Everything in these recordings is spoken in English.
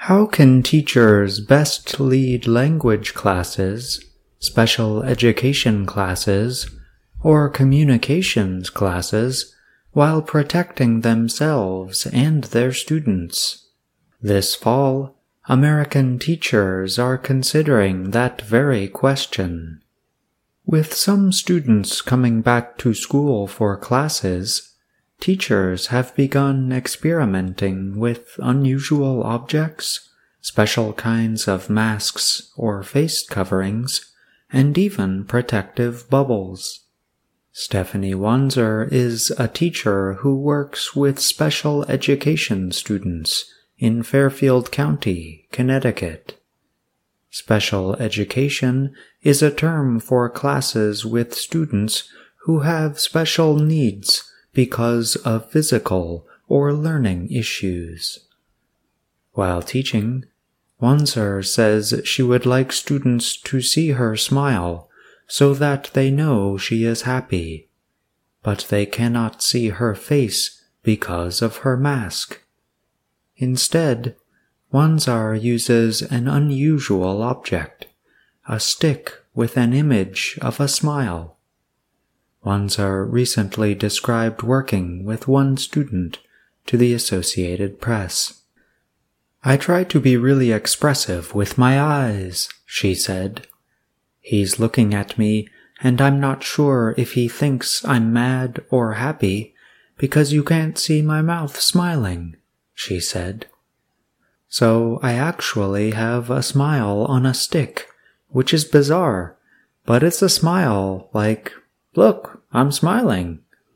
How can teachers best lead language classes, special education classes, or communications classes while protecting themselves and their students? This fall, American teachers are considering that very question. With some students coming back to school for classes, teachers have begun experimenting with unusual objects, special kinds of masks or face coverings, and even protective bubbles. Stephanie Wanzer is a teacher who works with special education students in Fairfield County, Connecticut. Special education is a term for classes with students who have special needs because of physical or learning issues. While teaching, Wanzer says she would like students to see her smile so that they know she is happy, but they cannot see her face because of her mask. Instead, Wanzer uses an unusual object, a stick with an image of a smile. Wanzer recently described working with one student to the Associated Press. "I try to be really expressive with my eyes," she said. "He's looking at me, and I'm not sure if he thinks I'm mad or happy because you can't see my mouth smiling," she said. "So I actually have a smile on a stick, which is bizarre, but it's a smile like, look, I'm smiling."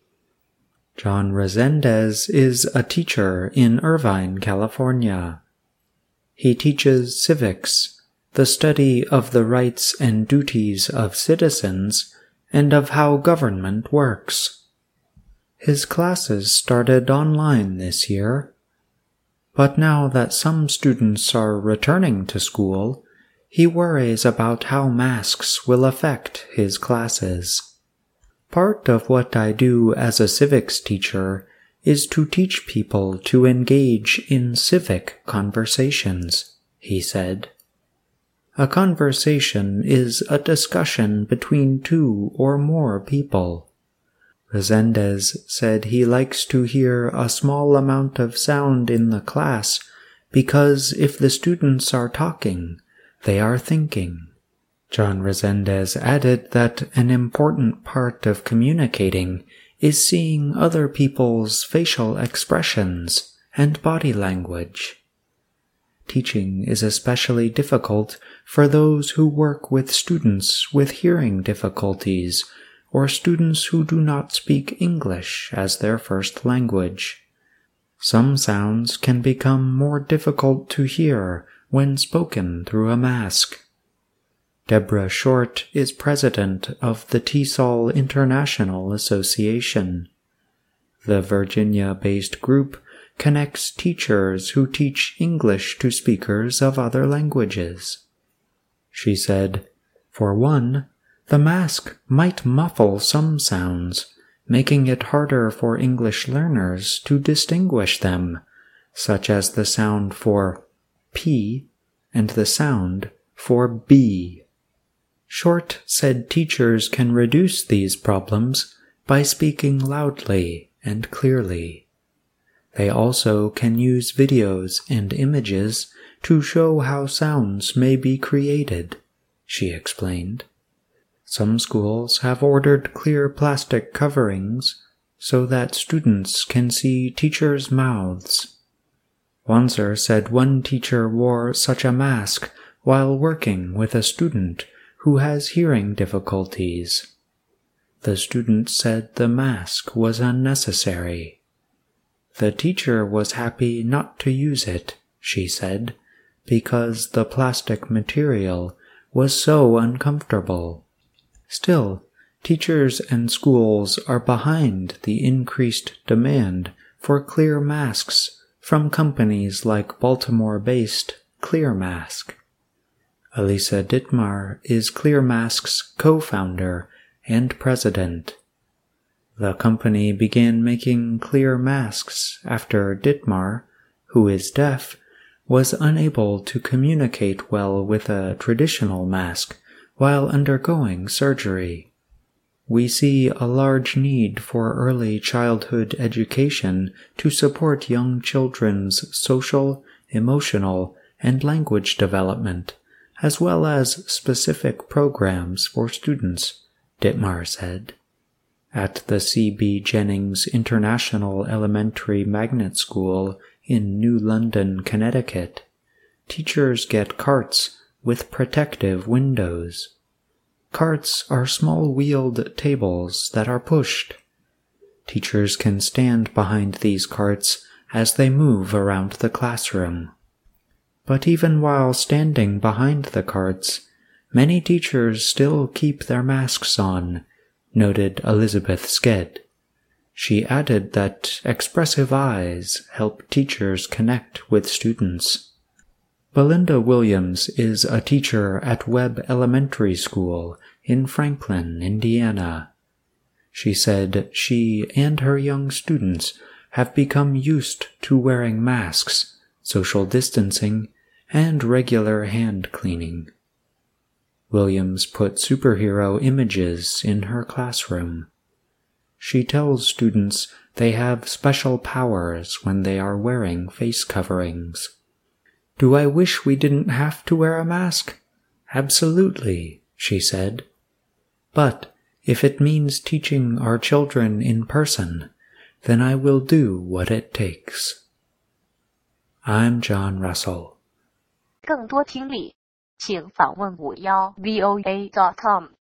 John Resendez is a teacher in Irvine, California. He teaches civics, the study of the rights and duties of citizens and of how government works. His classes started online this year. But now that some students are returning to school, he worries about how masks will affect his classes. "Part of what I do as a civics teacher is to teach people to engage in civic conversations," he said. "A conversation is a discussion between two or more people." Resendez said he likes to hear a small amount of sound in the class because if the students are talking, they are thinking. John Resendez added that an important part of communicating is seeing other people's facial expressions and body language. Teaching is especially difficult for those who work with students with hearing difficulties or students who do not speak English as their first language. Some sounds can become more difficult to hear when spoken through a mask. Deborah Short is president of the TESOL International Association. The Virginia-based group connects teachers who teach English to speakers of other languages. She said, "For one, the mask might muffle some sounds, making it harder for English learners to distinguish them, such as the sound for P and the sound for B." Short said teachers can reduce these problems by speaking loudly and clearly. They also can use videos and images to show how sounds may be created, she explained. Some schools have ordered clear plastic coverings so that students can see teachers' mouths. Wanzer said one teacher wore such a mask while working with a student who has hearing difficulties. The student said the mask was unnecessary. The teacher was happy not to use it, she said, because the plastic material was so uncomfortable. Still, teachers and schools are behind the increased demand for clear masks from companies like Baltimore-based ClearMask. Elisa Dittmar is ClearMask's co-founder and president. The company began making clear masks after Dittmar, who is deaf, was unable to communicate well with a traditional mask while undergoing surgery. We see a large need for early childhood education to support young children's social, emotional, and language development, as well as specific programs for students, Dittmar said. At the C.B. Jennings International Elementary Magnet School in New London, Connecticut, teachers get carts with protective windows. Carts are small wheeled tables that are pushed. Teachers can stand behind these carts as they move around the classroom. But even while standing behind the carts, many teachers still keep their masks on, noted Elizabeth Sked. She added that expressive eyes help teachers connect with students. Belinda Williams is a teacher at Webb Elementary School in Franklin, Indiana. She said she and her young students have become used to wearing masks, social distancing, and regular hand cleaning. Williams put superhero images in her classroom. She tells students they have special powers when they are wearing face coverings. "Do I wish we didn't have to wear a mask? Absolutely," she said. "But if it means teaching our children in person, then I will do what it takes." I'm John Russell. 更多听力，请访问51voa.com。